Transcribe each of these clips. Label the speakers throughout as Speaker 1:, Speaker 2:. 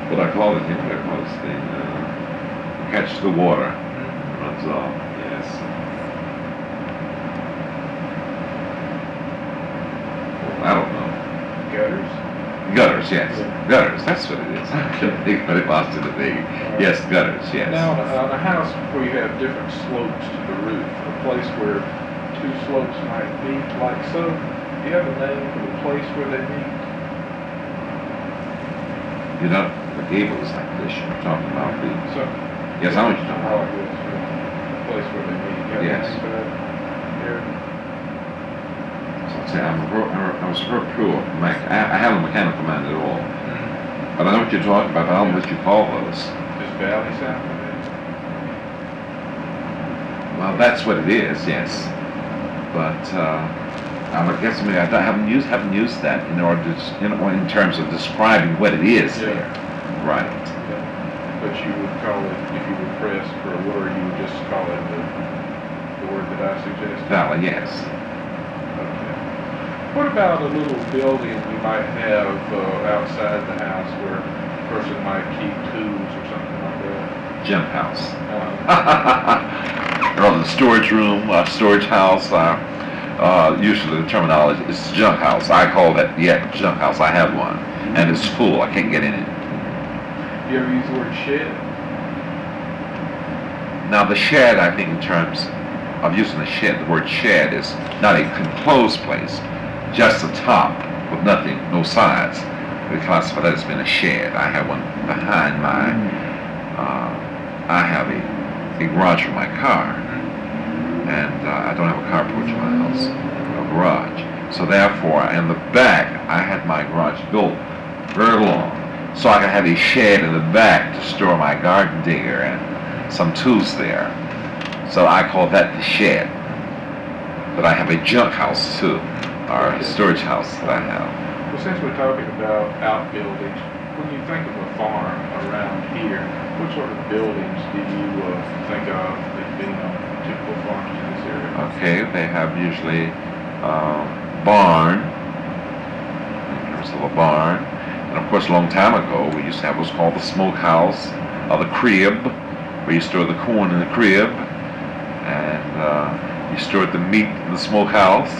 Speaker 1: what I call it here was the catch the water runs off. Yes. Well, I don't know.
Speaker 2: Gutters?
Speaker 1: Gutters, yes.
Speaker 2: Yeah.
Speaker 1: Gutters, that's what it is. I couldn't think what it was to the big. Yes, gutters, yes.
Speaker 2: Now, on a house where you have different slopes to the roof, a place where two slopes might meet like so, do you have a name for the place where they meet?
Speaker 1: You know, the gable is like this. You're talking about the...
Speaker 2: So,
Speaker 1: Yes, I know what you're talking
Speaker 2: oh,
Speaker 1: about.
Speaker 2: yes, the place where they meet. You have
Speaker 1: Yes.
Speaker 2: a name for that area?
Speaker 1: So I'd say I was real pure. I haven't a mechanical mind at all. But I know what you're talking about. I don't know what you call those.
Speaker 2: Just valley sound of it?
Speaker 1: Well, that's what it is, yes. But I guess maybe I haven't used that in order to, in terms of describing what it is there. Right.
Speaker 2: Yeah. But you would call it, if you were pressed for a word, you would just call it the word that I suggested?
Speaker 1: Valley, yes.
Speaker 2: Okay. What about a little building you might have outside the house where a person might keep tools or something like that?
Speaker 1: Gym house. Or the storage room, storage house. Usually the terminology is junk house. I call that, junk house. I have one. And it's full. I can't get in it.
Speaker 2: You ever use the word shed?
Speaker 1: Now the shed, I think in terms of using the shed, the word shed is not a enclosed place, just a top with nothing, no sides. We classify that as being a shed. I have one behind my, I have a garage for my car. And I don't have a carport in my house, a garage. So therefore, in the back, I had my garage built very long. So I could have a shed in the back to store my garden digger and some tools there. So I call that the shed. But I have a junk house too, or a storage house that I have.
Speaker 2: Well, since we're talking about outbuildings, when you think of a farm around here, what sort of buildings do you think of as being on typical farms in this area?
Speaker 1: Okay, they have usually barn, in terms of a barn. And of course, a long time ago, we used to have what's called the smokehouse, or the crib, where you store the corn in the crib, and you stored the meat in the smokehouse,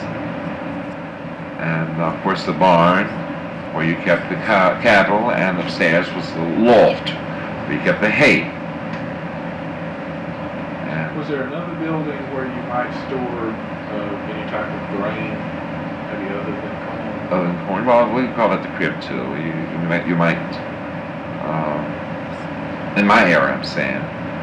Speaker 1: and of course the barn, where you kept the cattle, and upstairs was the loft, where you kept the hay. And
Speaker 2: was there another building where you might store any type of grain, maybe other than corn?
Speaker 1: Other than corn, well, we call it the crib too. You might, in my area, I'm saying,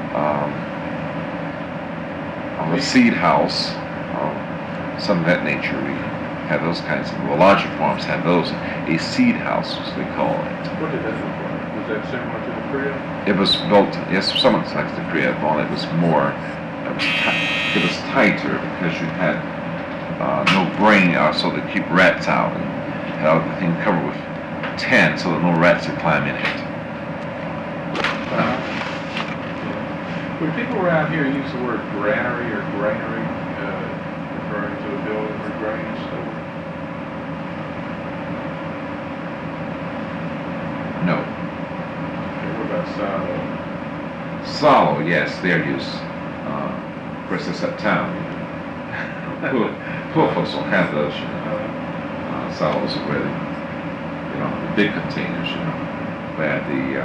Speaker 1: a seed house, some of that nature. We have those kinds of, well, larger farms have those. A seed house, as they call it.
Speaker 2: What did that look like? Was that similar to the crib?
Speaker 1: It was built, yes, somewhat like the crib, only it was more, it was tighter because you had no grain, so to keep rats out. And had everything covered with tin so that no rats would climb in it.
Speaker 2: When people around here use the word granary or granary, referring to a building or grain store?
Speaker 1: No.
Speaker 2: Okay, what about silo?
Speaker 1: Silo, yes, their use. Of course, it's uptown. Poor folks don't have those, you know. Silos are really, the big containers, where the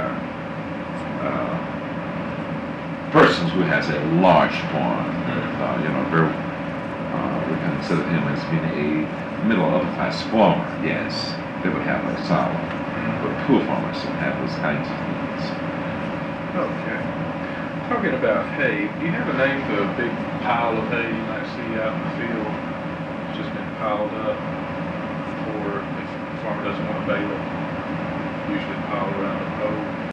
Speaker 1: person who has a large farm, very, we consider him as being a middle upper class farmer. Yes, they would have a silo, but poor farmers don't have those kinds of things.
Speaker 2: Okay. Talking about hay, do you have a name for a big pile of hay you might see out in the field? It's just been piled up. Or if the farmer doesn't want to bale it, usually pile around a pole.